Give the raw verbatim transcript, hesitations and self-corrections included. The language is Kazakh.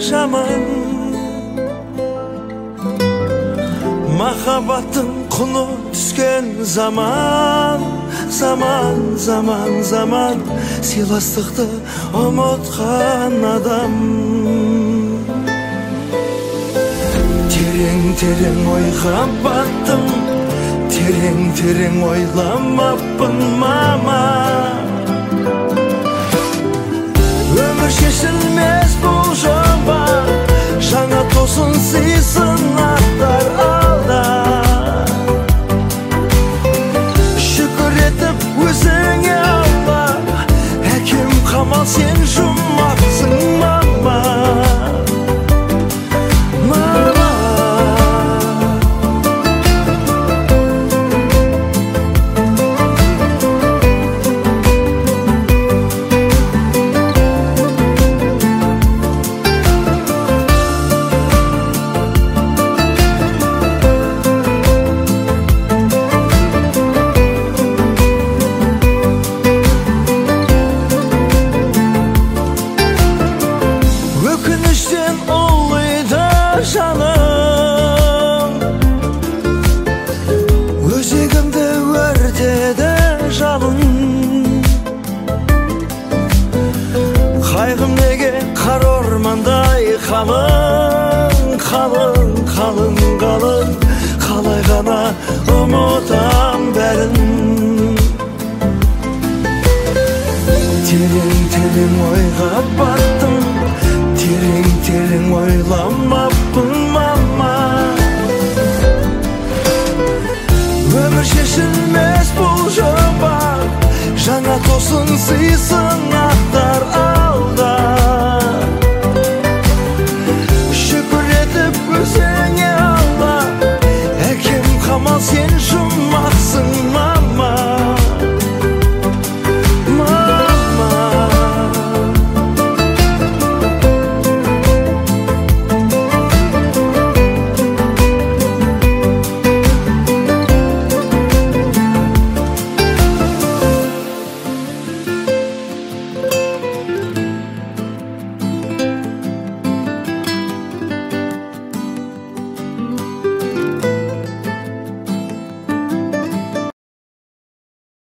жаман, махаббаттың құны түскен заман, заман, заман, заман, сыйластықты ұмытқан адам. Терең, терең ойға баттым, терең, терең ойламаппын мама. Өмір шешілмес бұл жоба, жаңа тосын сыйсын аттар алда. Шүкір етіп өзіңе Алла, әкем қамал сен жұмақсың мама. Жаным, өзегімді өртеді жалын. Қайғым неге қар ормандай қалың, қалың, қалың, қалың. Қалай ғана ұмытам бәрін. Терең, терең ойға баттым, терең, терең ойламаппын мама. Өмір шешілмес бұл жоба, жаңа тосын сыйсын